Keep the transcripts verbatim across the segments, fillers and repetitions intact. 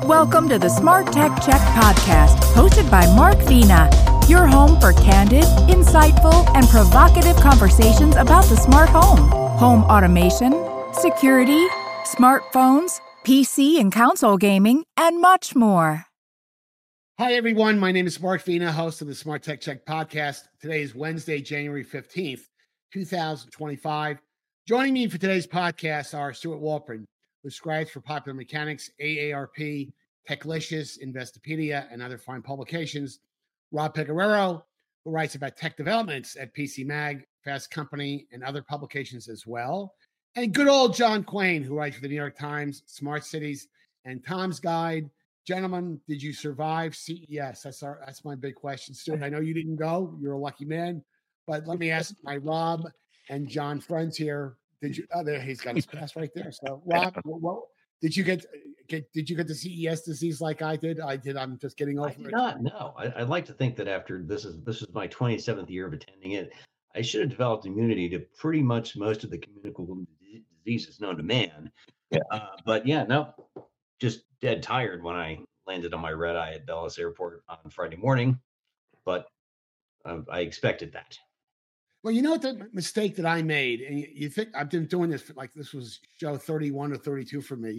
Welcome to the Smart Tech Check podcast, hosted by Mark Vina, your home for candid, insightful, and provocative conversations about the smart home, home automation, security, smartphones, P C and console gaming, and much more. Hi, everyone. My name is Mark Vina, host of the Smart Tech Check podcast. Today is Wednesday, January fifteenth, twenty twenty-five. Joining me for today's podcast are Stuart Walprin, who scribes for Popular Mechanics, A A R P, Techlicious, Investopedia, and other fine publications. Rob Pecoraro, who writes about tech developments at P C Mag, Fast Company, and other publications as well. And good old John Quain, who writes for the New York Times, Smart Cities, and Tom's Guide. Gentlemen, did you survive C E S? That's our, that's my big question. Stuart, I know you didn't go. You're a lucky man. But let me ask my Rob and John friends here. Did you? Oh, there he's got his pass right there. So, Rob, what, what did you get? Get did you get the C E S disease like I did? I did. I'm just getting over I did it. Not no. I, I'd like to think that after this is this is my twenty-seventh year of attending it, I should have developed immunity to pretty much most of the communicable diseases known to man. Yeah. Uh, but yeah, no, just dead tired when I landed on my red eye at Dulles Airport on Friday morning. But uh, I expected that. Well, you know what the mistake that I made, and you, you think I've been doing this for, like this was show thirty-one or thirty-two for me,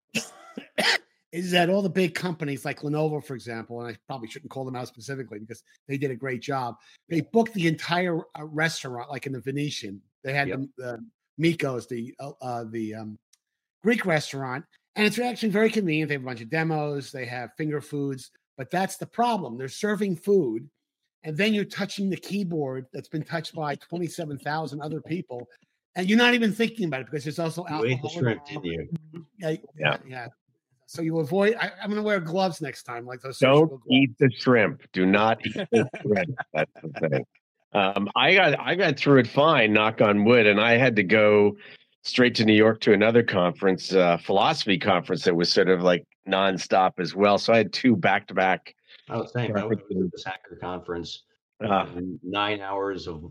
is that all the big companies like Lenovo, for example, and I probably shouldn't call them out specifically because they did a great job. They booked the entire uh, restaurant, like in the Venetian. They had yep. the, the Miko's, the uh, the um, Greek restaurant, and it's actually very convenient. They have a bunch of demos. They have finger foods, but that's the problem. They're serving food. And then you're touching the keyboard that's been touched by twenty-seven thousand other people. And you're not even thinking about it because there's also alcohol. You ate the shrimp, didn't you? Yeah, yeah. yeah. So you avoid, I, I'm going to wear gloves next time, like those. Don't eat the shrimp. Do not eat the shrimp. That's the thing. Um, I got, I got through it fine, knock on wood. And I had to go straight to New York to another conference, uh, philosophy conference that was sort of like nonstop as well. So I had two back-to-back. I was saying, I was at this hacker conference. Uh, nine hours of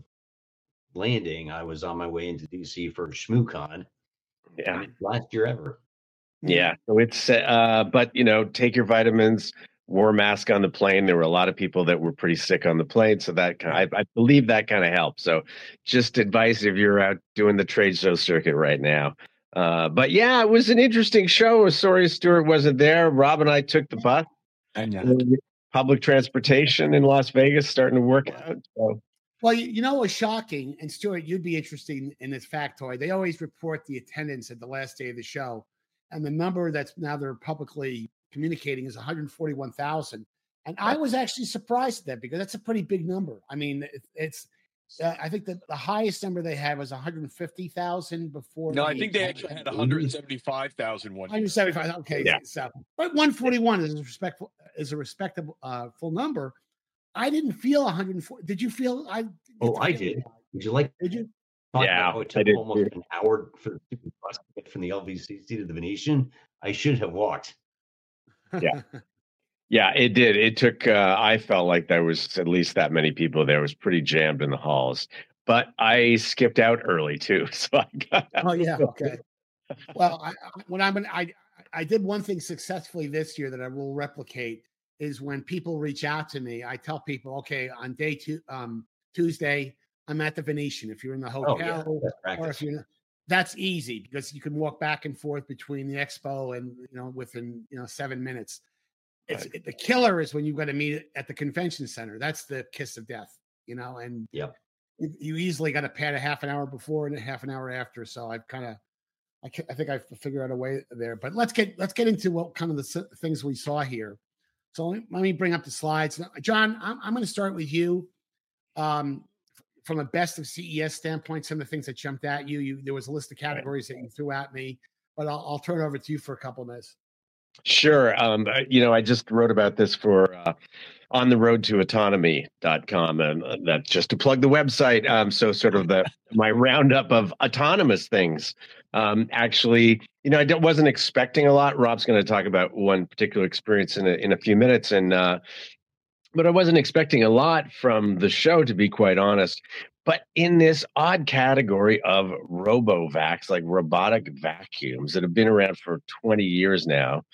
landing, I was on my way into D C for ShmooCon. Yeah, last year ever. Yeah, so it's uh, but you know, take your vitamins. Wore a mask on the plane. There were a lot of people that were pretty sick on the plane, so that kind of, I, I believe that kind of helped. So, just advice if you're out doing the trade show circuit right now. Uh, but yeah, it was an interesting show. Sorry, Stuart wasn't there. Rob and I took the bus. I know. Public transportation in Las Vegas starting to work out. So. Well, you, you know what's shocking, and Stuart, you'd be interested in this factoid. They always report the attendance at the last day of the show, and the number that's now they're publicly communicating is one hundred forty-one thousand. And I was actually surprised at that because that's a pretty big number. I mean, it, it's uh, I think that the highest number they had was one hundred fifty thousand before. No, I think they actually had one hundred seventy-five thousand one. one hundred seventy-five. Okay, yeah. So, but one forty-one is a respectful is a respectable uh, full number. I didn't feel one hundred forty. Did you feel? I oh, I did. Did you like? Did you? Yeah, it took almost an hour for the bus to get from the L V C C to the Venetian. I should have walked. Yeah. Yeah, it did. It took, uh, I felt like there was at least that many people there. It was pretty jammed in the halls. But I skipped out early, too. So I got Oh, yeah. Okay. Well, I, when I'm an, I, I did one thing successfully this year that I will replicate is when people reach out to me, I tell people, okay, on day two, um, Tuesday, I'm at the Venetian. If you're in the hotel oh, yeah. or if you're that's easy because you can walk back and forth between the expo and, you know, within, you know, seven minutes. It's right. The killer is when you've got to meet at the convention center. That's the kiss of death, you know, and yep. you, you easily got to pad a half an hour before and a half an hour after. So I've kind of, I, I think I've figured out a way there, but let's get, let's get into what kind of the things we saw here. So let me bring up the slides. Now, John, I'm, I'm going to start with you. Um, from a best of C E S standpoint, some of the things that jumped at you, you there was a list of categories that you threw at me, but I'll, I'll turn it over to you for a couple of minutes. Sure. Um, you know, I just wrote about this for uh, on the road to autonomy dot com, and uh, that's just to plug the website. Um, so sort of the my roundup of autonomous things. Um, actually, you know, I wasn't expecting a lot. Rob's going to talk about one particular experience in a, in a few minutes, and uh, but I wasn't expecting a lot from the show, to be quite honest. But in this odd category of robovacs, like robotic vacuums that have been around for twenty years now,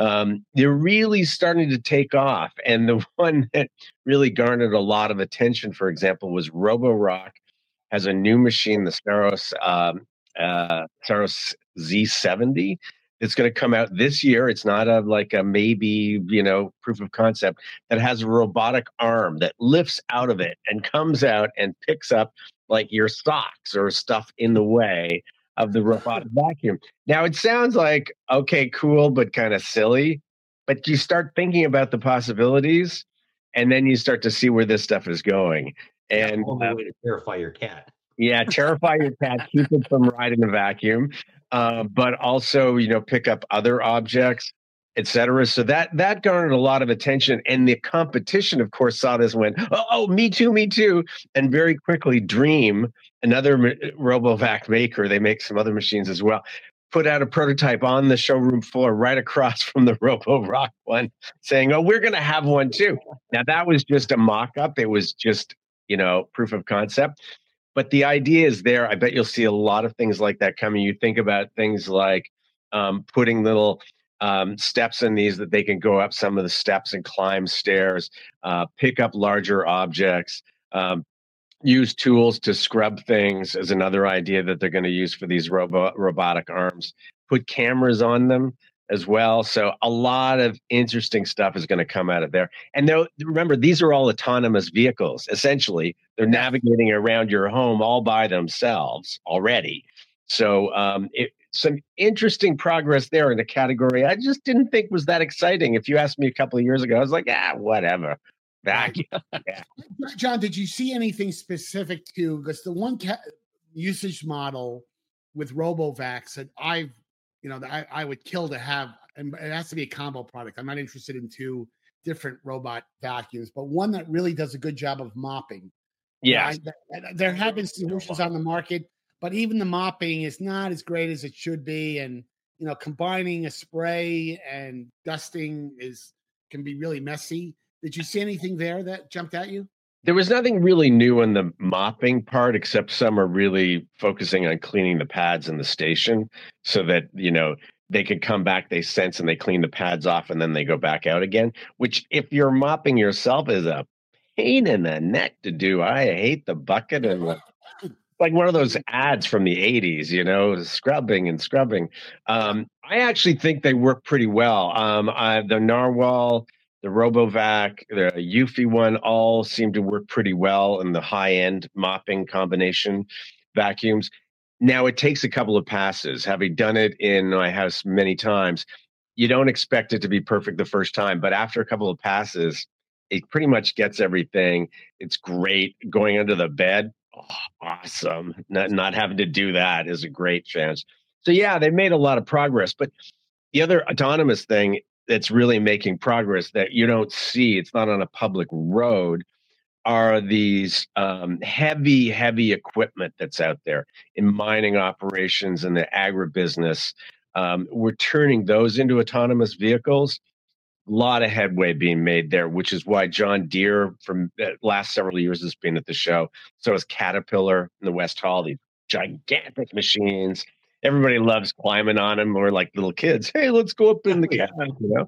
Um, they're really starting to take off. And the one that really garnered a lot of attention, for example, was Roborock has a new machine, the Saros, um, uh, Saros Z seventy. It's going to come out this year. It's not a like a maybe, you know, proof of concept, that has a robotic arm that lifts out of it and comes out and picks up like your socks or stuff in the way of the robotic vacuum. Now it sounds like, okay, cool, but kind of silly. But you start thinking about the possibilities, and then you start to see where this stuff is going. And yeah, all the uh, way to terrify your cat. Yeah, terrify your cat, keep it from riding the vacuum, uh, but also, you know, pick up other objects, et cetera. So that that garnered a lot of attention, and the competition, of course, saw this and went, oh, oh, me too, me too, and very quickly, Dream, another RoboVac maker, they make some other machines as well, put out a prototype on the showroom floor right across from the Roborock one, saying, oh, we're going to have one too. Now, that was just a mock-up. It was just, you know, proof of concept. But the idea is there. I bet you'll see a lot of things like that coming. You think about things like um, putting little um, steps in these that they can go up some of the steps and climb stairs, uh, pick up larger objects, um, use tools to scrub things is another idea that they're going to use for these robo- robotic arms. Put cameras on them as well. So a lot of interesting stuff is going to come out of there. And remember, these are all autonomous vehicles. Essentially, they're navigating around your home all by themselves already. So um, it, some interesting progress there in a category I just didn't think was that exciting. If you asked me a couple of years ago, I was like, ah, whatever. Back. Yeah. John, did you see anything specific to, because the one ca- usage model with RoboVacs that I've, you know, that I, I would kill to have, and it has to be a combo product. I'm not interested in two different robot vacuums, but one that really does a good job of mopping. Yeah. Right? There have been solutions on the market, but even the mopping is not as great as it should be. And, you know, combining a spray and dusting is, can be really messy. Did you see anything there that jumped at you? There was nothing really new in the mopping part, except some are really focusing on cleaning the pads in the station so that, you know, they can come back, they sense, and they clean the pads off, and then they go back out again, which if you're mopping yourself is a pain in the neck to do. I hate the bucket and the, like one of those ads from the eighties, you know, scrubbing and scrubbing. Um, I actually think they work pretty well. Um, I, the Narwhal, the RoboVac, the Eufy one all seem to work pretty well in the high-end mopping combination vacuums. Now, it takes a couple of passes. Having done it in my house many times, you don't expect it to be perfect the first time, but after a couple of passes, it pretty much gets everything. It's great. Going under the bed, oh, awesome. Not, not having to do that is a great chance. So, yeah, they made a lot of progress. But the other autonomous thing that's really making progress that you don't see, it's not on a public road, are these um, heavy, heavy equipment that's out there in mining operations and the agribusiness. Um, we're turning those into autonomous vehicles. A lot of headway being made there, which is why John Deere from the last several years has been at the show. So is Caterpillar in the West Hall, these gigantic machines. Everybody loves climbing on them. We're like little kids. Hey, let's go up in the cab, you know.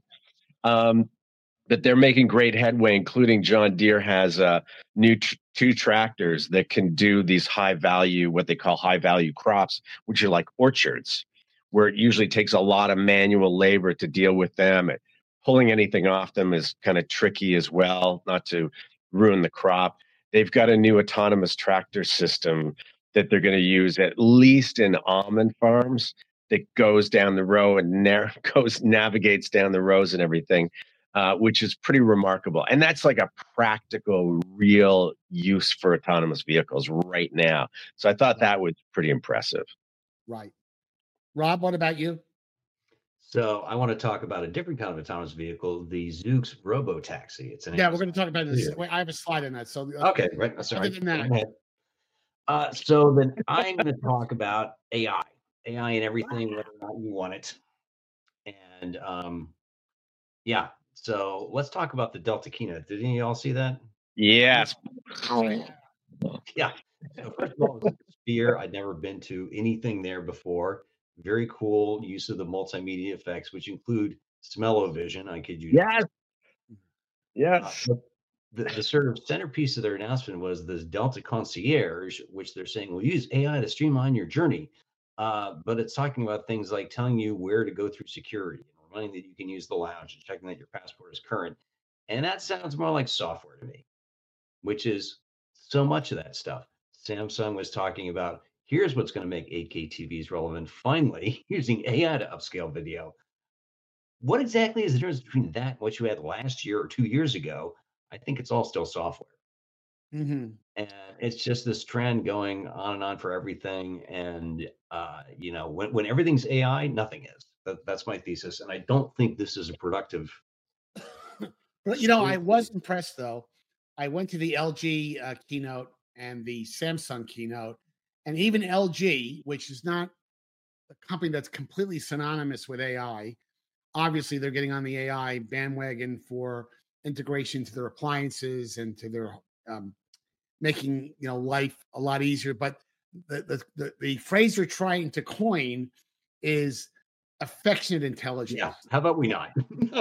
Um, but they're making great headway, including John Deere has uh, new tr- two tractors that can do these high value, what they call high value crops, which are like orchards, where it usually takes a lot of manual labor to deal with them. Pulling anything off them is kind of tricky as well, not to ruin the crop. They've got a new autonomous tractor system that they're going to use at least in almond farms that goes down the row and na- goes navigates down the rows and everything, uh, which is pretty remarkable. And that's like a practical, real use for autonomous vehicles right now. So I thought that was pretty impressive. Right. Rob, what about you? So I want to talk about a different kind of autonomous vehicle, the Zoox Robo Taxi. It's an yeah, Amazon. We're going to talk about this. Wait, I have a slide on that. So okay, right. Sorry. Other than that. Uh, so then I'm going to talk about A I, A I and everything, whether or not you want it. And um, yeah, so let's talk about the Delta Keynote. Did any of y'all see that? Yes. Yeah. So first of all, Sphere. I'd never been to anything there before. Very cool use of the multimedia effects, which include Smell-O-Vision. I kid you Yes. not. Yes. Uh, the, the sort of centerpiece of their announcement was this Delta Concierge, which they're saying will use A I to streamline your journey. Uh, but it's talking about things like telling you where to go through security and reminding that you can use the lounge and checking that your passport is current. And that sounds more like software to me, which is so much of that stuff. Samsung was talking about, here's what's going to make eight K T Vs relevant. Finally, using A I to upscale video. What exactly is the difference between that and what you had last year or two years ago? I think it's all still software. Mm-hmm. And it's just this trend going on and on for everything. And, uh, you know, when, when everything's A I, nothing is. That, that's my thesis. And I don't think this is a productive. But, you know, I was impressed, though. I went to the L G uh, keynote and the Samsung keynote, and even L G, which is not a company that's completely synonymous with A I. Obviously, they're getting on the A I bandwagon for integration to their appliances and to their um, making, you know, life a lot easier. But the, the the the phrase they're trying to coin is affectionate intelligence. Yeah. How about we not?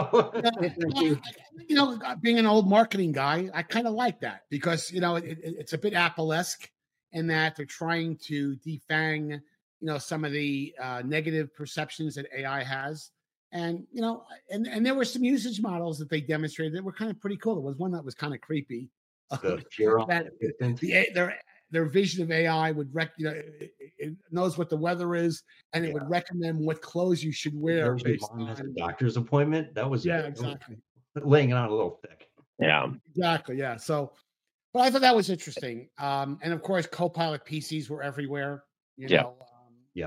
You know, being an old marketing guy, I kind of like that because, you know, it, it, it's a bit Apple-esque in that they're trying to defang, you know, some of the uh, negative perceptions that A I has. And, you know, and, and there were some usage models that they demonstrated that were kind of pretty cool. There was one that was kind of creepy. The fear that the, their, their vision of A I would, rec, you know, it, it knows what the weather is, and it yeah. would recommend what clothes you should wear. Based on a doctor's appointment. That was yeah, exactly. Laying it on a little thick. Yeah, exactly. Yeah. So, but I thought that was interesting. Um, and of course, Copilot P Cs were everywhere. You yeah. know, um, yeah.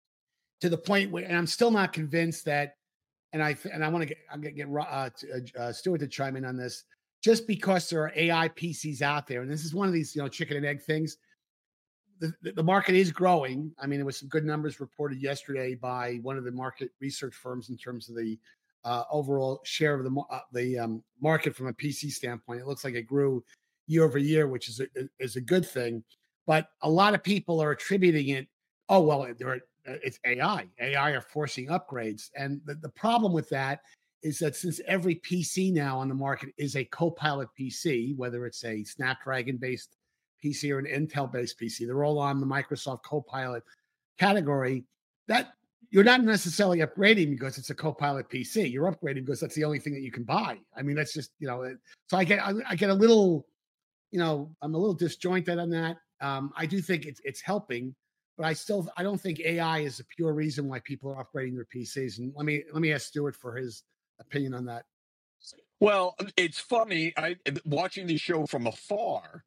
To the point where, and I'm still not convinced that. And I and I want to get I'm gonna get uh, uh, Stuart to chime in on this. Just because there are A I P Cs out there, and this is one of these, you know, chicken and egg things. The, the market is growing. I mean, there was some good numbers reported yesterday by one of the market research firms in terms of the uh, overall share of the uh, the um, market from a P C standpoint. It looks like it grew year over year, which is a, is a good thing. But a lot of people are attributing it. Oh well, there it's A I. A I are forcing upgrades, and the, the problem with that is that since every P C now on the market is a Copilot P C, whether it's a Snapdragon-based P C or an Intel-based P C, they're all on the Microsoft Copilot category, that you're not necessarily upgrading because it's a Copilot P C. You're upgrading because that's the only thing that you can buy. I mean, that's just, you know, so I get I, I get a little, you know, I'm a little disjointed on that. Um, I do think it's it's helping, but I still I don't think A I is a pure reason why people are upgrading their P Cs. And let me let me ask Stuart for his opinion on that. Well, it's funny. I watching the show from afar.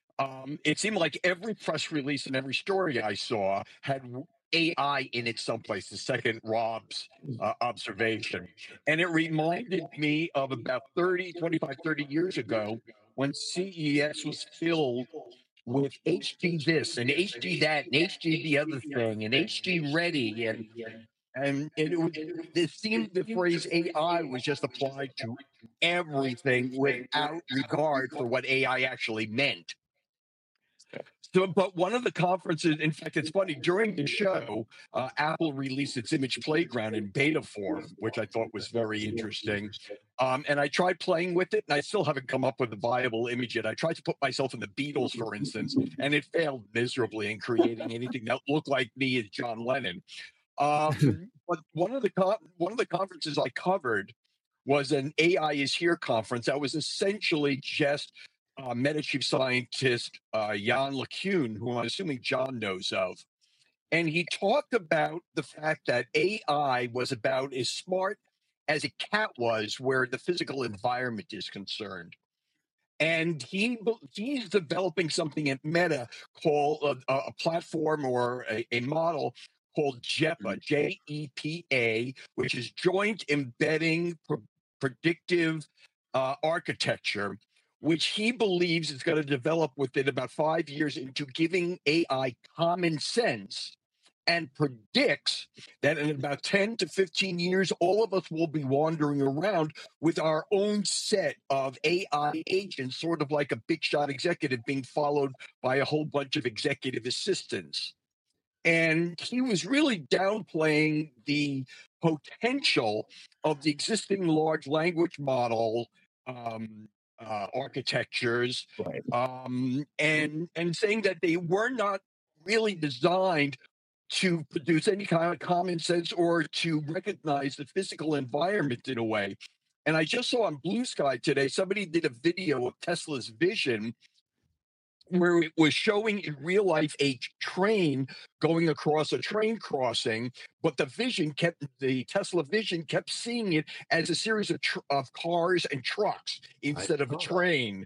Um, it seemed like every press release and every story I saw had A I in it someplace. The second Rob's uh, observation, and it reminded me of about thirty, twenty-five, thirty years ago when C E S was filled with H D this and H D that and H D the other thing and H D ready and. And it, it, it seemed the phrase A I was just applied to everything without regard for what A I actually meant. So, but one of the conferences, in fact, it's funny, during the show, uh, Apple released its Image Playground in beta form, which I thought was very interesting. Um, and I tried playing with it, and I still haven't come up with a viable image yet. I tried to put myself in the Beatles, for instance, and it failed miserably in creating anything that looked like me as John Lennon. Um, but one of the con- one of the conferences I covered was an A I is Here conference that was essentially just uh, Meta chief scientist uh, Jan LeCun, who I'm assuming John knows of, and he talked about the fact that A I was about as smart as a cat was, where the physical environment is concerned. And he he's developing something at Meta called a, a platform or a, a model called JEPA, J E P A, which is Joint Embedding Pre- Predictive uh, Architecture, which he believes is going to develop within about five years into giving A I common sense, and predicts that in about ten to fifteen years, all of us will be wandering around with our own set of A I agents, sort of like a big shot executive being followed by a whole bunch of executive assistants. and he was really downplaying the potential of the existing large language model um, uh, architectures, Right. um, and and saying that they were not really designed to produce any kind of common sense or to recognize the physical environment in a way. And I just saw on Blue Sky today, somebody did a video of Tesla's vision where it was showing in real life a train going across a train crossing, but the vision kept, the Tesla vision kept seeing it as a series of, tr- of cars and trucks instead of a train.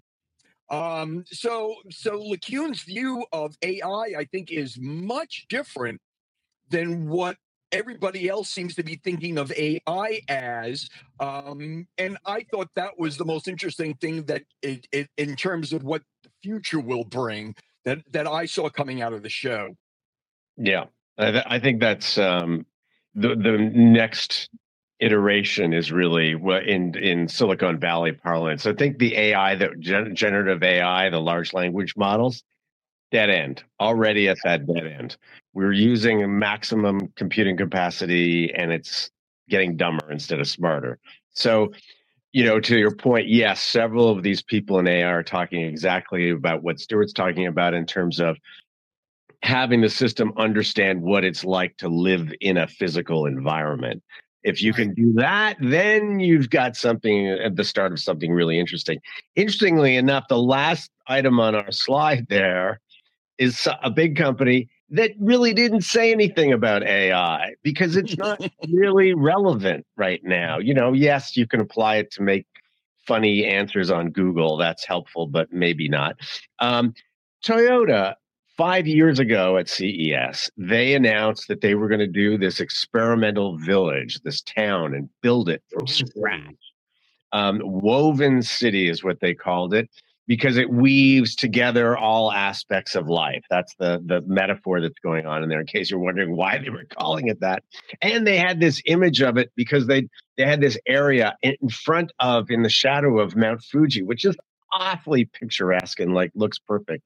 Um, so, so LeCune's view of A I, I think, is much different than what everybody else seems to be thinking of A I as. Um, and I thought that was the most interesting thing that it, it, in terms of what the future will bring that, that I saw coming out of the show. Yeah, I, th- I think that's um, the the next iteration is really what in in Silicon Valley parlance. I think the A I, that gen- generative A I, the large language models, dead end, already at that dead end. We're using maximum computing capacity and it's getting dumber instead of smarter. So, you know, to your point, yes, several of these people in A I are talking exactly about what Stuart's talking about in terms of having the system understand what it's like to live in a physical environment. If you can do that, then you've got something at the start of something really interesting. Interestingly enough, the last item on our slide there is a big company that really didn't say anything about A I because it's not really relevant right now. You know, yes, you can apply it to make funny answers on Google. That's helpful, but maybe not. Um, Toyota, five years ago at C E S, they announced that they were going to do this experimental village, this town, and build it from scratch. Um, Woven City is what they called it, because it weaves together all aspects of life. That's the the metaphor that's going on in there, in case you're wondering why they were calling it that. And they had this image of it because they they had this area in front of, in the shadow of Mount Fuji, which is awfully picturesque and like looks perfect.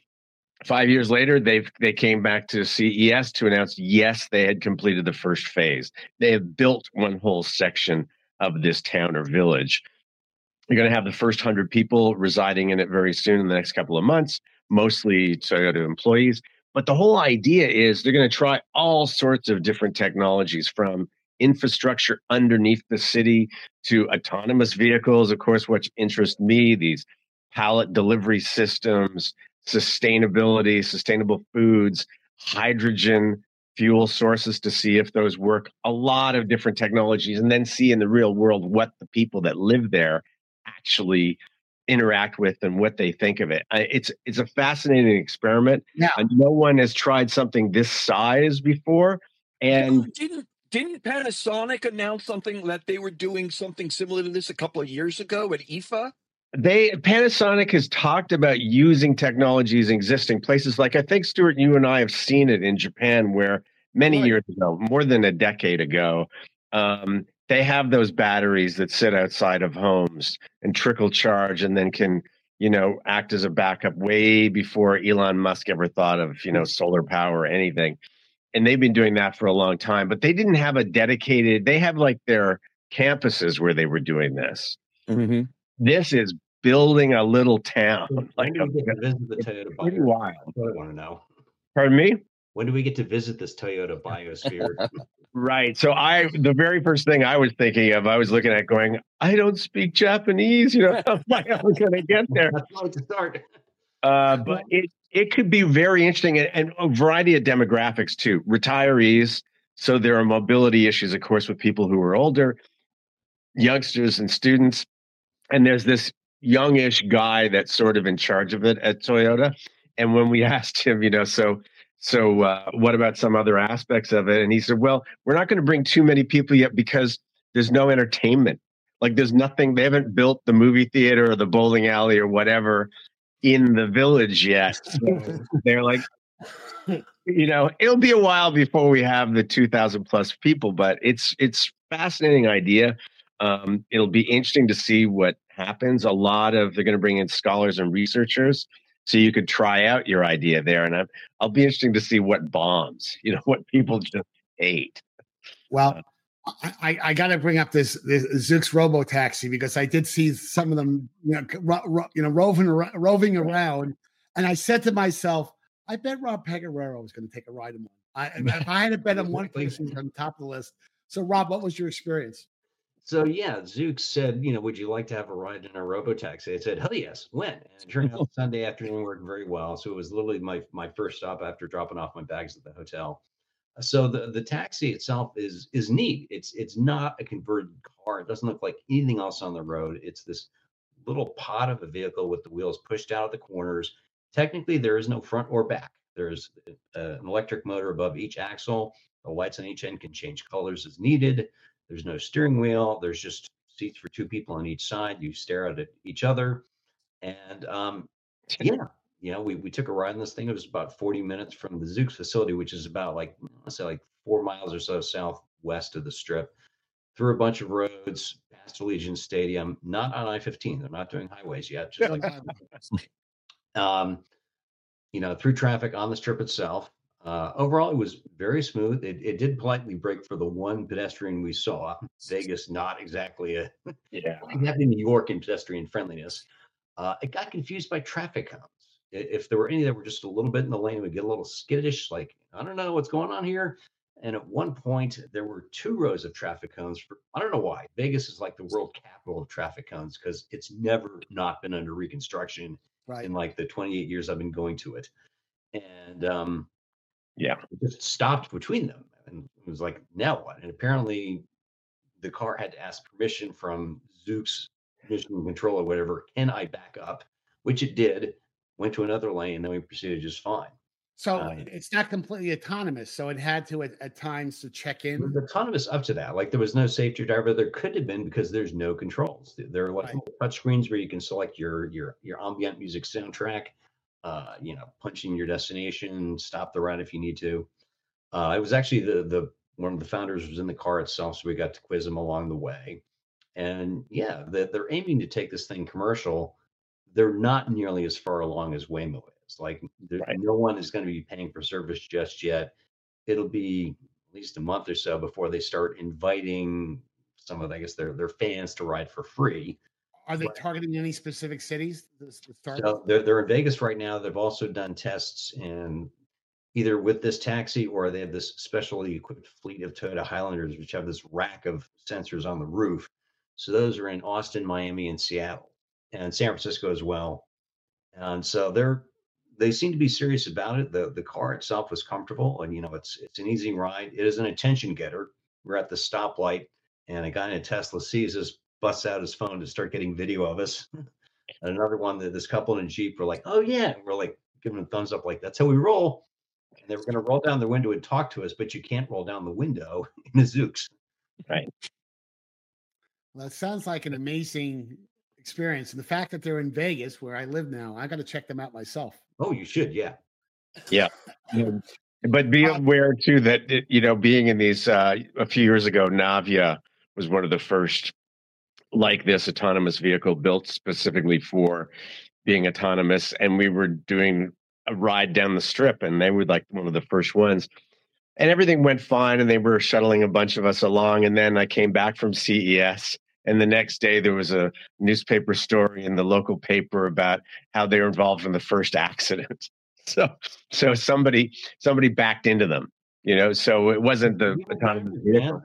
Five years later, they've they came back to C E S to announce, yes, they had completed the first phase. They have built one whole section of this town or village. You're going to have the first hundred people residing in it very soon in the next couple of months, mostly Toyota employees. But the whole idea is they're going to try all sorts of different technologies, from infrastructure underneath the city to autonomous vehicles. Of course, what interests me, these pallet delivery systems, sustainability, sustainable foods, hydrogen fuel sources to see if those work, a lot of different technologies, and then see in the real world what the people that live there actually interact with and what they think of it. It's it's a fascinating experiment. Yeah. And no one has tried something this size before. And You know, didn't didn't Panasonic announce something that they were doing something similar to this a couple of years ago at I F A? They Panasonic has talked about using technologies in existing places. Like, I think, Stuart, you and I have seen it in Japan, where many Right. years ago, more than a decade ago, um, they have those batteries that sit outside of homes and trickle charge, and then can, you know, act as a backup way before Elon Musk ever thought of, you know, solar power or anything. And they've been doing that for a long time, but they didn't have a dedicated, they have like their campuses where they were doing this. Mm-hmm. This is building a little town. When Like do a, we get to visit the Toyota pretty biosphere? wild. That's what I want to know. Pardon me? When do we get to visit this Toyota biosphere? Right. So I, the very first thing I was thinking of, I was looking at going, I don't speak Japanese. You know, how am I ever going to get there? That's why to start. Uh, but it it could be very interesting, and, and a variety of demographics too. Retirees. So there are mobility issues, of course, with people who are older, youngsters and students. And there's this youngish guy that's sort of in charge of it at Toyota. And when we asked him, you know, so so uh, what about some other aspects of it? And he said, well, we're not going to bring too many people yet because there's no entertainment. Like, there's nothing, they haven't built the movie theater or the bowling alley or whatever in the village yet. So they're like, you know, it'll be a while before we have the two thousand plus people, but it's it's fascinating idea. Um, it'll be interesting to see what happens. A lot of, they're going to bring in scholars and researchers so you could try out your idea there. And I'm, I'll be interesting to see what bombs, you know, what people just hate. Well, I, I, I got to bring up this, this Zoox Robo Taxi because I did see some of them, you know, ro, ro, you know, roving around, roving around, and I said to myself, I bet Rob Pecoraro was going to take a ride in one. I, if I had to bet on one place, he's on the top of the list. So, Rob, what was your experience? So yeah, Zoox said, you know, would you like to have a ride in a robo-taxi? I said, hell yes, when? And it turned out Sunday afternoon worked very well. So it was literally my my first stop after dropping off my bags at the hotel. So the, the taxi itself is is neat. It's it's not a converted car. It doesn't look like anything else on the road. It's this little pod of a vehicle with the wheels pushed out of the corners. Technically, there is no front or back. There's a, an electric motor above each axle. The lights on each end can change colors as needed. There's no steering wheel. There's just seats for two people on each side. You stare at it, each other. And um, yeah, you know, we, we took a ride in this thing. It was about forty minutes from the Zoox facility, which is about like, let's say like four miles or so southwest of the Strip, through a bunch of roads, past Allegiant Stadium, not on I fifteen. They're not doing highways yet. Just like, um, you know, through traffic on the Strip itself. Uh, overall, it was very smooth. It, it did politely break for the one pedestrian we saw. Vegas, not exactly a yeah. Happy New York in pedestrian friendliness. Uh, it got confused by traffic cones. If there were any that were just a little bit in the lane, it would get a little skittish, like, I don't know what's going on here. And at one point, there were two rows of traffic cones. For, I don't know why. Vegas is like the world capital of traffic cones because it's never not been under reconstruction right. in like the twenty-eight years I've been going to it. And um, yeah, it just stopped between them. And it was like, now what? And apparently the car had to ask permission from Zoox mission control or whatever. Can I back up? Which it did. Went to another lane, and then we proceeded just fine. So uh, it's not completely autonomous. So it had to, at, at times, to check in. It was autonomous up to that. Like there was no safety driver. There could have been because there's no controls. There are like right. touch screens where you can select your your your ambient music soundtrack. Uh, you know, punch in your destination, stop the ride if you need to. Uh, it was actually the the one of the founders was in the car itself, so we got to quiz him along the way. And yeah, the, they're aiming to take this thing commercial. They're not nearly as far along as Waymo is. Like, right. no one is going to be paying for service just yet. It'll be at least a month or so before they start inviting some of, I guess, their their fans to ride for free. Are they targeting any specific cities? So they're they're in Vegas right now. They've also done tests in either with this taxi or they have this specially equipped fleet of Toyota Highlanders, which have this rack of sensors on the roof. So those are in Austin, Miami, and Seattle, and San Francisco as well. And so they're they seem to be serious about it. The the car itself was comfortable, and you know it's it's an easy ride. It is an attention getter. We're at the stoplight, and a guy in a Tesla sees us, busts out his phone to start getting video of us. And another one that this couple in a Jeep were like, "Oh yeah," and we're like giving a thumbs up, like that's how we roll. And they were going to roll down the window and talk to us, but you can't roll down the window in a Zoox. Right. Well, it sounds like an amazing experience. And the fact that they're in Vegas, where I live now, I got to check them out myself. Oh, you should. Yeah. Yeah. But be aware, too, that, it, you know, being in these uh, a few years ago, Navia was one of the first like this autonomous vehicle built specifically for being autonomous. And we were doing a ride down the Strip, and they were like one of the first ones. And everything went fine, and they were shuttling a bunch of us along. And then I came back from C E S, and the next day there was a newspaper story in the local paper about how they were involved in the first accident. So, so somebody somebody backed into them, you know. So it wasn't the autonomous vehicle,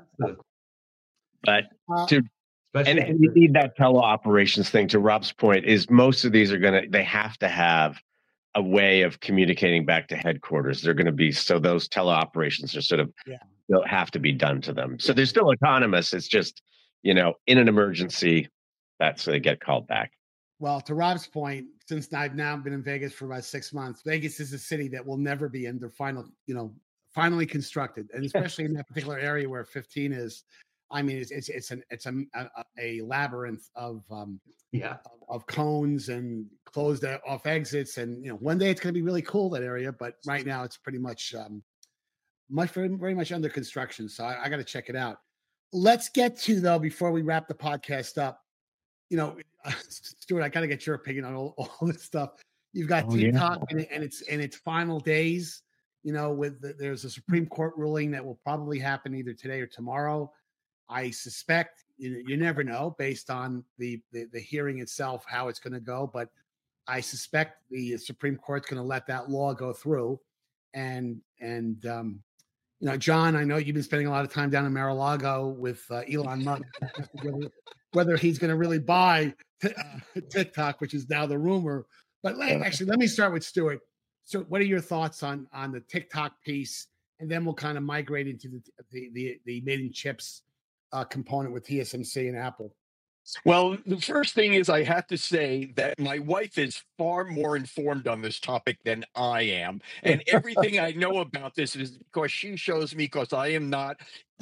but to and, and you need that teleoperations thing. To Rob's point, is most of these are gonna they have to have a way of communicating back to headquarters. They're going to be, so those teleoperations are sort of, yeah. they'll have to be done to them. So they're still autonomous. It's just, you know, in an emergency, that's they get called back. Well, to Rob's point, since I've now been in Vegas for about six months, Vegas is a city that will never be in their final, you know, finally constructed. And especially in that particular area where fifteen is, I mean, it's, it's, it's an, it's a, a, a labyrinth of, um, yeah, of, of cones and closed off exits. And, you know, one day it's going to be really cool, that area, but right now it's pretty much, um, much, very, very much under construction. So I, I got to check it out. Let's get to, though, before we wrap the podcast up, you know, uh, Stuart, I got to get your opinion on all, all this stuff. You've got Oh, yeah. TikTok and, it, and it's in its final days. You know, with the, there's a Supreme Court ruling that will probably happen either today or tomorrow. I suspect you, you never know based on the, the the hearing itself how it's going to go, but I suspect the Supreme Court's going to let that law go through. And and um, you know, John, I know you've been spending a lot of time down in Mar-a-Lago with uh, Elon Musk, whether, whether he's going to really buy t- uh, TikTok, which is now the rumor. But let, actually, let me start with Stuart. So, what are your thoughts on on the TikTok piece, and then we'll kind of migrate into the the the, the made in chips uh, component with T S M C and Apple. Well, the first thing is I have to say that my wife is far more informed on this topic than I am. And everything I know about this is because she shows me, because I am not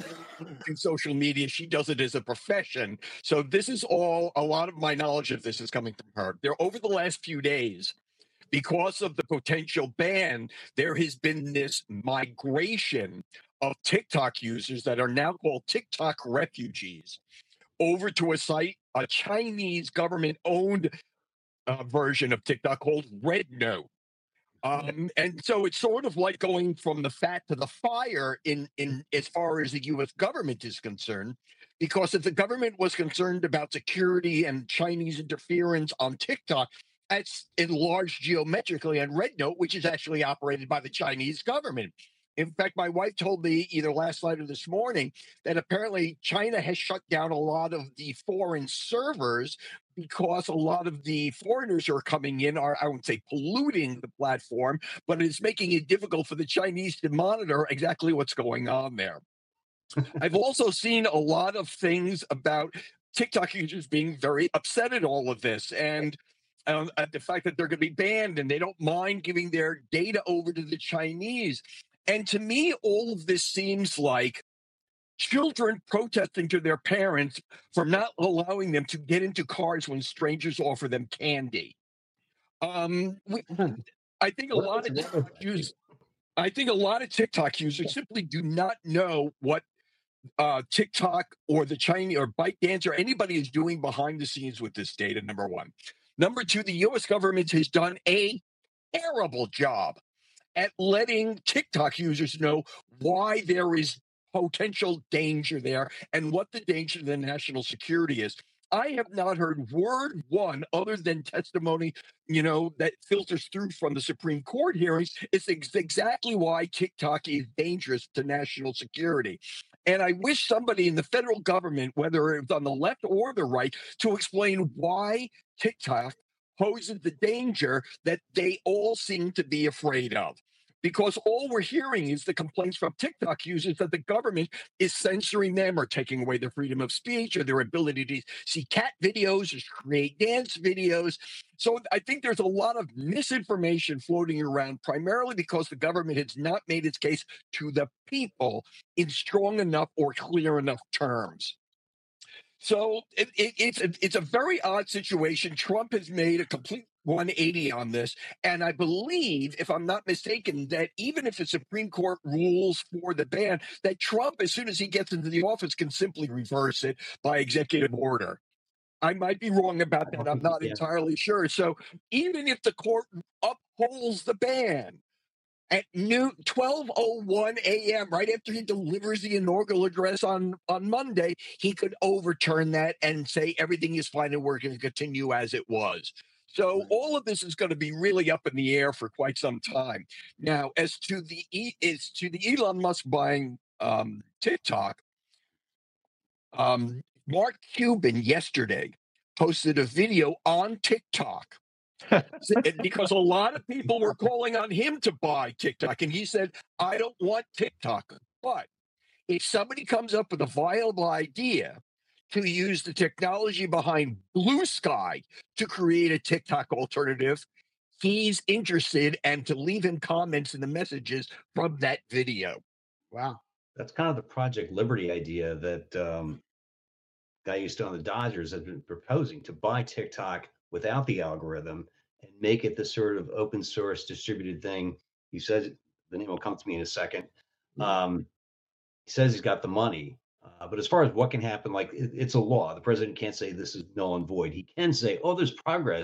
in social media. She does it as a profession. So this is all, a lot of my knowledge of this is coming from her. There, over the last few days, because of the potential ban, there has been this migration of TikTok users that are now called TikTok refugees over to a site, a Chinese government-owned uh, version of TikTok called RedNote. Um, and so it's sort of like going from the fat to the fire in, in as far as the U S government is concerned, because if the government was concerned about security and Chinese interference on TikTok, that's enlarged geometrically on RedNote, which is actually operated by the Chinese government. In fact, my wife told me either last night or this morning that apparently China has shut down a lot of the foreign servers because a lot of the foreigners who are coming in are, I wouldn't say polluting the platform, but it's making it difficult for the Chinese to monitor exactly what's going on there. I've also seen a lot of things about TikTok users being very upset at all of this, and um, at the fact that they're going to be banned and they don't mind giving their data over to the Chinese. And to me, all of this seems like children protesting to their parents for not allowing them to get into cars when strangers offer them candy. Um, we, I think a lot of TikTok users, I think a lot of TikTok users simply do not know what uh, TikTok or the Chinese or ByteDance or anybody is doing behind the scenes with this data. Number one. Number two, the U S government has done a terrible job at letting TikTok users know why there is potential danger there and what the danger to the national security is. I have not heard word one other than testimony, you know, that filters through from the Supreme Court hearings. It's ex- exactly why TikTok is dangerous to national security. And I wish somebody in the federal government, whether it's on the left or the right, to explain why TikTok poses the danger that they all seem to be afraid of. Because all we're hearing is the complaints from TikTok users that the government is censoring them or taking away their freedom of speech or their ability to see cat videos or create dance videos. So I think there's a lot of misinformation floating around, primarily because the government has not made its case to the people in strong enough or clear enough terms. So it, it, it's a, it's a very odd situation. Trump has made a complete one eighty on this, and I believe, if I'm not mistaken, that even if the Supreme Court rules for the ban, that Trump, as soon as he gets into the office, can simply reverse it by executive order. I might be wrong about that. I'm not entirely sure. So even if the court upholds the ban, at noon, twelve oh one a.m., right after he delivers the inaugural address on, on Monday, he could overturn that and say everything is fine and we're going to continue as it was. So all of this is going to be really up in the air for quite some time. Now, as to the as to the Elon Musk buying um, TikTok, um, Mark Cuban yesterday posted a video on TikTok. Because a lot of people were calling on him to buy TikTok. And he said, I don't want TikTok. But if somebody comes up with a viable idea to use the technology behind Blue Sky to create a TikTok alternative, he's interested, and to leave him comments in the messages from that video. Wow. That's kind of the Project Liberty idea that um, guy used to own the Dodgers has been proposing, to buy TikTok without the algorithm and make it the sort of open source distributed thing. He says, the name will come to me in a second. Um, he says he's got the money, uh, but as far as what can happen, like it, it's a law. The president can't say this is null and void. He can say, oh, there's progress.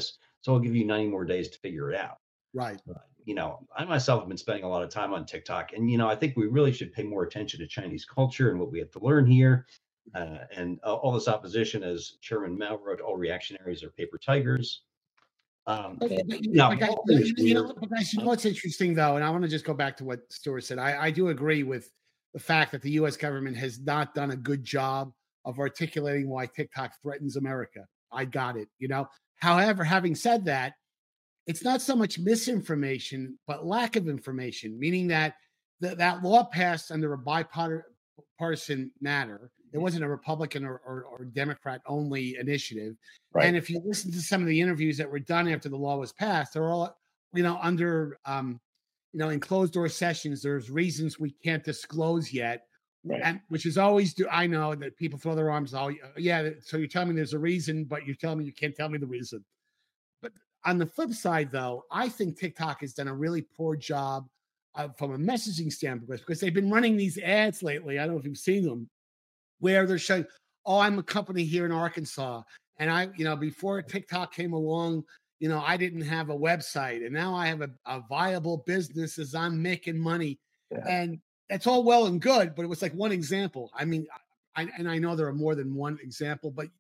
So I'll give you ninety more days to figure it out. Right. Uh, you know, I myself have been spending a lot of time on TikTok, and, you know, I think we really should pay more attention to Chinese culture and what we have to learn here. Uh, and uh, all this opposition, as Chairman Mao wrote, all reactionaries are paper tigers. Um, But, and, but, you you, know, but guys, all you, things you know, weird. but guys, you know what's interesting though, and I want to just go back to what Stuart said. I, I do agree with the fact that the U S government has not done a good job of articulating why TikTok threatens America. I got it, you know. However, having said that, it's not so much misinformation, but lack of information, meaning that th- that law passed under a bipartisan matter. It wasn't a Republican or, or, or Democrat only initiative. Right. And if you listen to some of the interviews that were done after the law was passed, they're all, you know, under, um, you know, in closed door sessions. There's reasons we can't disclose yet, Right. and which is always do. I know that people throw their arms out. Yeah, so you're telling me there's a reason, but you're telling me you can't tell me the reason. But on the flip side, though, I think TikTok has done a really poor job uh, from a messaging standpoint because they've been running these ads lately. I don't know if you've seen them, where they're showing, oh, I'm a company here in Arkansas. And I, you know, before TikTok came along, you know, I didn't have a website. And now I have a, a viable business as I'm making money. Yeah. And that's all well and good, but it was like one example. I mean, I, and I know there are more than one example, but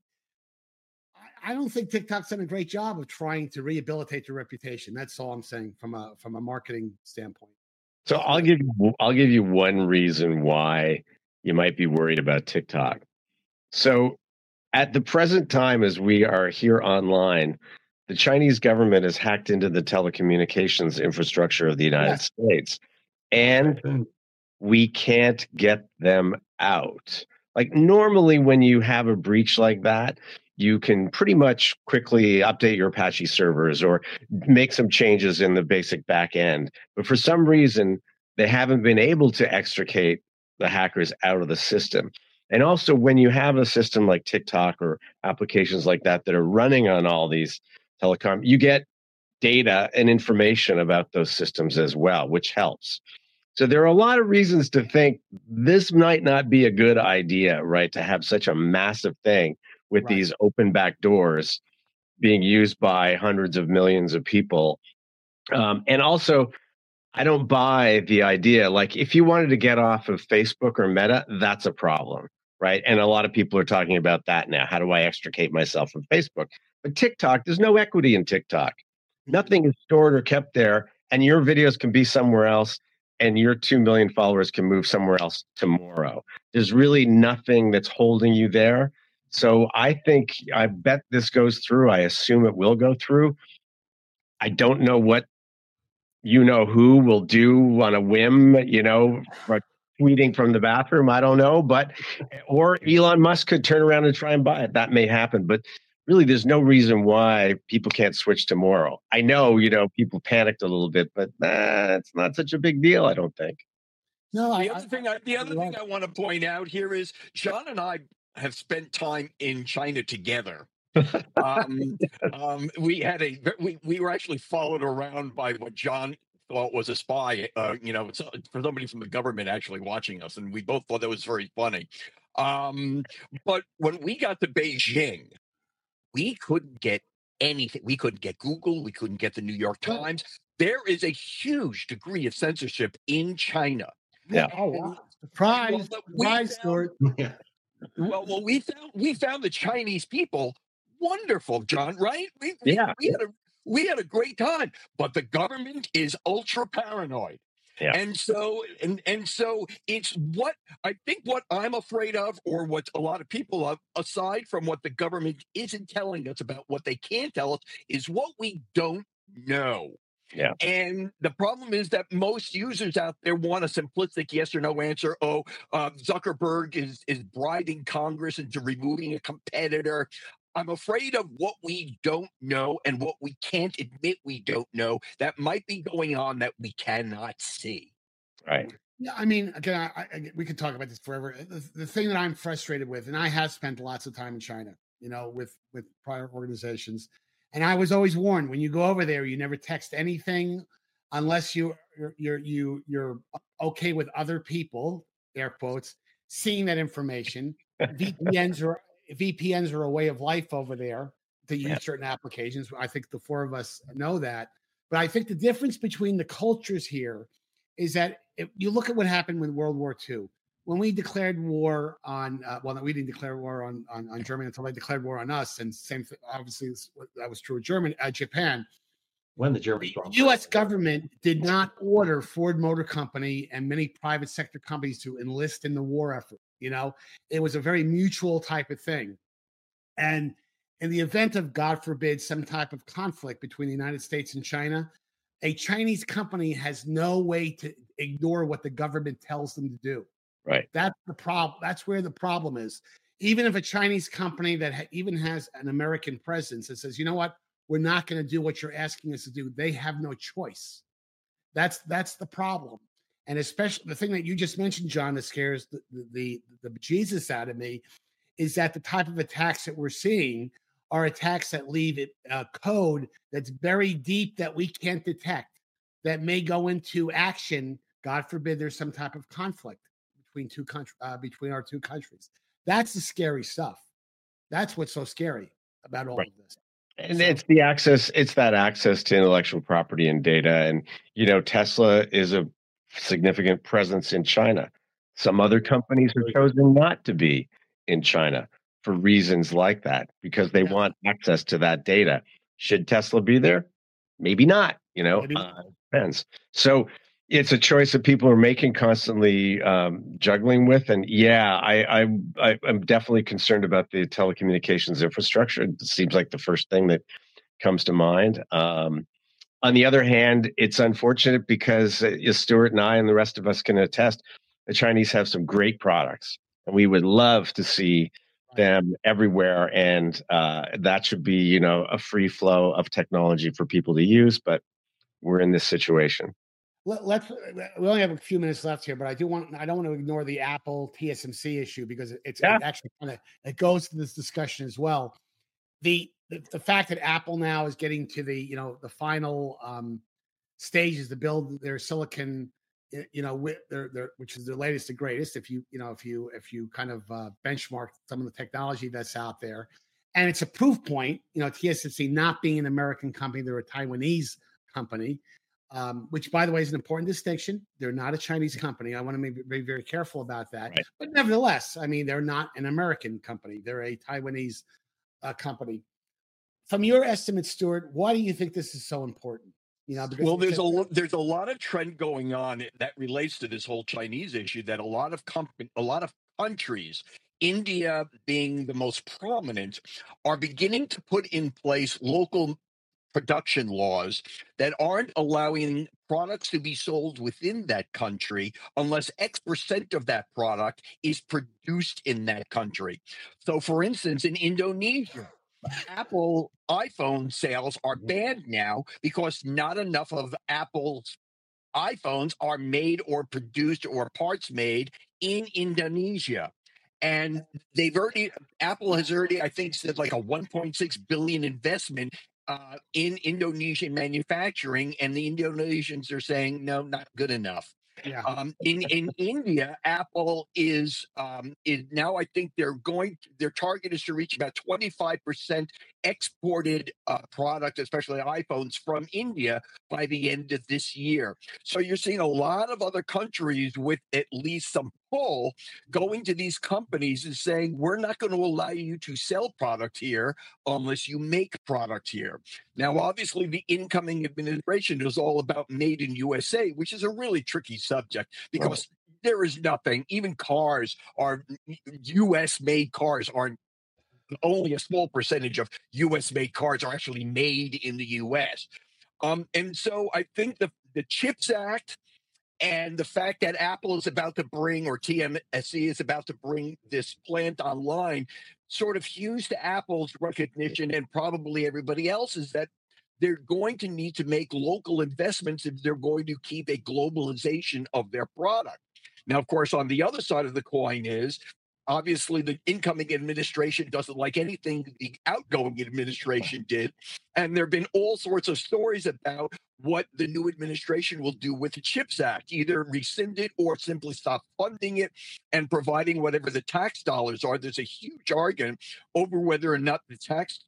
I, I don't think TikTok's done a great job of trying to rehabilitate their reputation. That's all I'm saying from a from a marketing standpoint. So I'll give you I'll give you one reason why you might be worried about TikTok. So at the present time, as we are here online, the Chinese government has hacked into the telecommunications infrastructure of the United Yes. States, and we can't get them out. Like normally when you have a breach like that, you can pretty much quickly update your Apache servers or make some changes in the basic back end. But for some reason, they haven't been able to extricate the hackers out of the system. And also when you have a system like TikTok or applications like that that are running on all these telecom, you get data and information about those systems as well, which helps. So there are a lot of reasons to think this might not be a good idea, right? To have such a massive thing with Right. these open back doors being used by hundreds of millions of people. Um, and also, I don't buy the idea, like if you wanted to get off of Facebook or Meta, that's a problem, right? And a lot of people are talking about that now. How do I extricate myself from Facebook? But TikTok, there's no equity in TikTok. Nothing is stored or kept there, and your videos can be somewhere else, and your two million followers can move somewhere else tomorrow. There's really nothing that's holding you there. So I think, I bet this goes through. I assume it will go through. I don't know what you know who will do on a whim, you know, tweeting from the bathroom. I don't know, but, or Elon Musk could turn around and try and buy it. That may happen, but really there's no reason why people can't switch tomorrow. I know, you know, people panicked a little bit, but nah, it's not such a big deal, I don't think. No, I, The other I, thing, I, the I other love thing I want to point out here is John and I have spent time in China together. um, um, we had a we we were actually followed around by what John thought was a spy. Uh, you know, it's, for somebody from the government actually watching us, and we both thought that was very funny. Um, but when we got to Beijing, we couldn't get anything. We couldn't get Google. We couldn't get the New York Times. There is a huge degree of censorship in China. Yeah. Oh, wow. Surprise. Well, but we Surprise, found- Stuart. Yeah. Well, well, we found we found the Chinese people wonderful, John. Right? We, we, Yeah. we had a we had a great time, but the government is ultra paranoid. Yeah. And so and and so it's what I think what I'm afraid of, or what a lot of people of, aside from what the government isn't telling us about what they can tell us, is what we don't know. Yeah. And the problem is that most users out there want a simplistic yes or no answer. Oh, uh, Zuckerberg is is bribing Congress into removing a competitor. I'm afraid of what we don't know and what we can't admit we don't know that might be going on that we cannot see. Right. Yeah, I mean, again, I, I, we could talk about this forever. The, the thing that I'm frustrated with, and I have spent lots of time in China, you know, with with prior organizations, and I was always warned when you go over there, you never text anything unless you you're you're you, you're okay with other people, air quotes, seeing that information. V P Ns are V P Ns are a way of life over there. to use Yeah. certain applications. I think the four of us know that. But I think the difference between the cultures here is that if you look at what happened with World War Two, when we declared war on, uh, well, we didn't declare war on, on, on Germany until they declared war on us. And same thing, obviously, that was true of Germany, uh, Japan. When the Germans The bombed U S Pearl government did not order Ford Motor Company and many private sector companies to enlist in the war effort. You know, it was a very mutual type of thing. And in the event of, God forbid, some type of conflict between the United States and China, a Chinese company has no way to ignore what the government tells them to do. Right. That's the problem. That's where the problem is. Even if a Chinese company that ha- even has an American presence that says, you know what, we're not going to do what you're asking us to do, they have no choice. That's that's the problem. And especially the thing that you just mentioned, John, that scares the the, the, the Jesus out of me is that the type of attacks that we're seeing are attacks that leave it uh, code that's very deep that we can't detect, that may go into action. God forbid there's some type of conflict between two countries, uh, between our two countries. That's the scary stuff. That's what's so scary about all Right. of this. And So- it's the access, it's that access to intellectual property and data. And, you know, Tesla is a significant presence in China. Some other companies have chosen not to be in China for reasons like that, because they Yeah. want access to that data. Should Tesla be there? Maybe not, you know, Maybe uh, depends. So it's a choice that people are making, constantly um, juggling with. And yeah, I, I, I, I'm definitely concerned about the telecommunications infrastructure. It seems like the first thing that comes to mind. Um, on the other hand, it's unfortunate because uh, Stuart and I and the rest of us can attest, the Chinese have some great products, and we would love to see them everywhere. And uh, that should be, you know, a free flow of technology for people to use. But we're in this situation. Let, let's. We only have a few minutes left here, but I do want. I don't want to ignore the Apple T S M C issue because it's Yeah. it actually kind of it goes to this discussion as well. The, the the fact that Apple now is getting to the you know the final um, stages to build their silicon, y- you know, with their, their which is the latest and greatest. If you you know if you if you kind of uh, benchmark some of the technology that's out there, and it's a proof point. You know, T S M C not being an American company, they're a Taiwanese company. Um, which, by the way, is an important distinction. They're not a Chinese company. I want to be, be very careful about that. Right. But nevertheless, I mean, they're not an American company. They're a Taiwanese uh, company. From your estimate, Stuart, why do you think this is so important? You know, because Well, it's there's a a- lo- there's a lot of trend going on that relates to this whole Chinese issue. That a lot of company, a lot of countries, India being the most prominent, are beginning to put in place local production laws that aren't allowing products to be sold within that country unless X percent of that product is produced in that country. So, for instance, in Indonesia, Apple iPhone sales are banned now because not enough of Apple's iPhones are made or produced or parts made in Indonesia. And they've already, Apple has already, I think, said like a one point six billion investment uh, in Indonesian manufacturing. And the Indonesians are saying, no, not good enough. yeah. Um, in in India, Apple is um, is now. I think they're going. Their target is to reach about twenty five percent exported uh, product, especially iPhones, from India by the end of this year. So you're seeing a lot of other countries with at least some pull going to these companies and saying, we're not going to allow you to sell product here unless you make product here. Now, obviously, the incoming administration is all about made in U S A, which is a really tricky subject because there is nothing, even cars are U S made cars aren't. Only a small percentage of U S made cars are actually made in the U S. Um, and so I think the, the CHIPS Act and the fact that Apple is about to bring, or T M C is about to bring this plant online, sort of hews to Apple's recognition and probably everybody else's that they're going to need to make local investments if they're going to keep a globalization of their product. Now, of course, on the other side of the coin is obviously the incoming administration doesn't like anything the outgoing administration did. And there have been all sorts of stories about what the new administration will do with the CHIPS Act, either rescind it or simply stop funding it and providing whatever the tax dollars are. There's a huge argument over whether or not the tax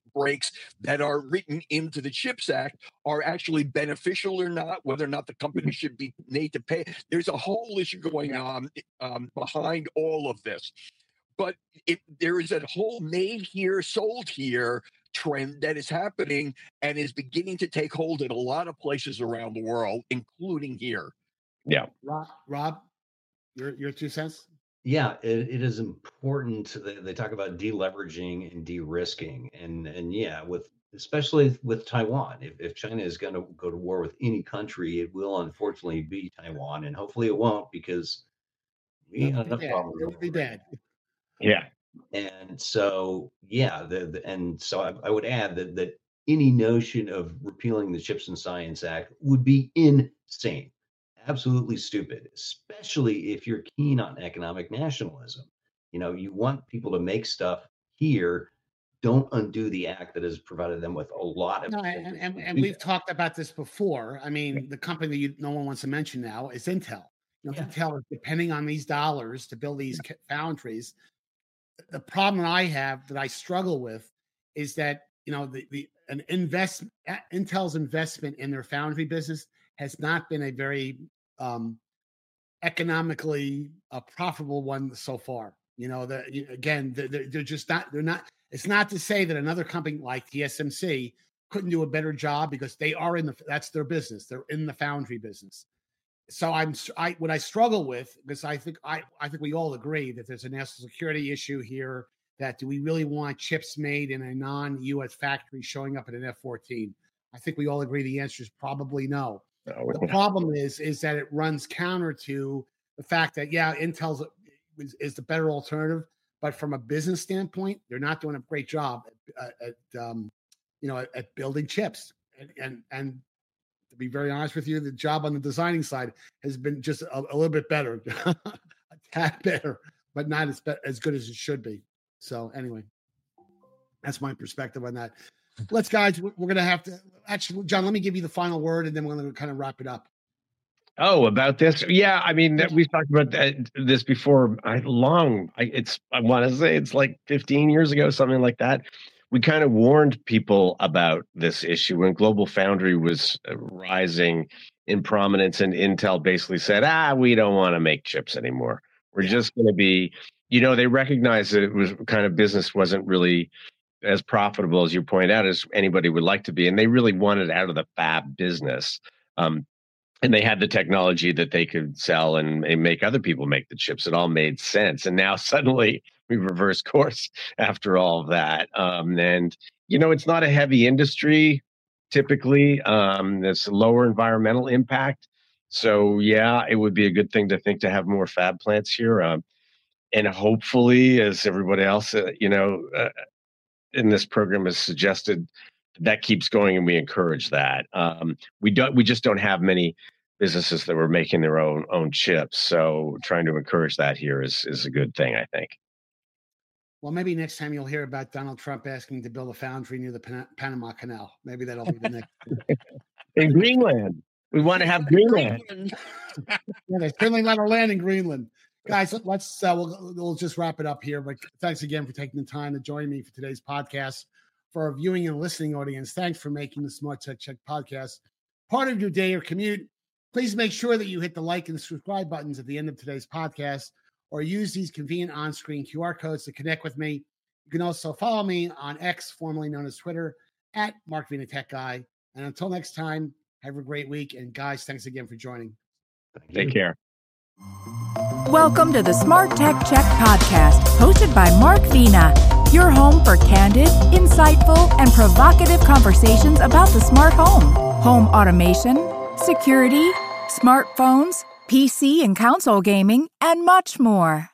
breaks that are written into the CHIPS Act are actually beneficial or not, whether or not the company should be made to pay. There's a whole issue going on um, behind all of this. But it, there is a whole made here, sold here trend that is happening and is beginning to take hold in a lot of places around the world, including here. Yeah. Rob, Rob your, your two cents? Yeah, it, it is important. They, they talk about deleveraging and de-risking, and and yeah, with especially with Taiwan. If, if China is going to go to war with any country, it will unfortunately be Taiwan, and hopefully it won't, because we have enough problems. It would be bad. Yeah. And so yeah, the, the and so I, I would add that that any notion of repealing the CHIPS and Science Act would be insane. Absolutely stupid, especially if you're keen on economic nationalism. You know, you want people to make stuff here. Don't undo the act that has provided them with a lot of. No, and, and, and we've talked about this before. I mean, the company that you, no one wants to mention now is Intel. You know, yeah. Intel is depending on these dollars to build these yeah. foundries. The problem that I have, that I struggle with, is that, you know, the, the an invest Intel's investment in their foundry business has not been a very um, economically uh, profitable one so far. You know, that again, they're, they're just not. They're not. It's not to say that another company like T S M C couldn't do a better job, because they are in the. That's their business. They're in the foundry business. So I'm. I what I struggle with, because I think I I think we all agree that there's a national security issue here. That do we really want chips made in a non-U S factory showing up in an F fourteen? I think we all agree the answer is probably no. No, the problem is, is that it runs counter to the fact that, yeah, Intel's is, is the better alternative, but from a business standpoint, they're not doing a great job at, at um, you know, at, at building chips. And, and and to be very honest with you, the job on the designing side has been just a, a little bit better, a tad better, but not as be- as good as it should be. So anyway, that's my perspective on that. Let's, guys, we're going to have to actually, John, let me give you the final word, and then we're going to kind of wrap it up. Oh, about this. Yeah. I mean, we've talked about that, this before. I long, I, it's, I want to say it's like fifteen years ago, something like that. We kind of warned people about this issue when Global Foundry was rising in prominence, and Intel basically said, ah, we don't want to make chips anymore. We're just going to be, you know, they recognized that it was kind of business wasn't really as profitable, as you point out, as anybody would like to be. And they really wanted out of the fab business. Um, and they had the technology that they could sell and, and make other people make the chips. It all made sense. And now suddenly we've reversed course after all of that. Um, and, you know, it's not a heavy industry typically. Um, there's lower environmental impact. So, yeah, it would be a good thing to think to have more fab plants here. Um, and hopefully, as everybody else, uh, you know, uh, in this program has suggested, that keeps going, and we encourage that. Um, we don't, we just don't have many businesses that were making their own own chips, so trying to encourage that here is is a good thing, I think. Well, maybe next time you'll hear about Donald Trump asking to build a foundry near the Pan- Panama Canal. Maybe that'll be the next. In Greenland, we want to have Greenland. Yeah, there's certainly not a land in Greenland. Guys, let's uh, we'll, we'll just wrap it up here. But thanks again for taking the time to join me for today's podcast. For our viewing and listening audience, thanks for making the Smart Tech Check podcast part of your day or commute. Please make sure that you hit the like and subscribe buttons at the end of today's podcast, or use these convenient on-screen Q R codes to connect with me. You can also follow me on X, formerly known as Twitter, at Mark Vina Tech Guy. And until next time, have a great week. And guys, thanks again for joining. Take care. Welcome to the Smart Tech Check podcast, hosted by Mark Vina, your home for candid, insightful, and provocative conversations about the smart home, home automation, security, smartphones, P C and console gaming, and much more.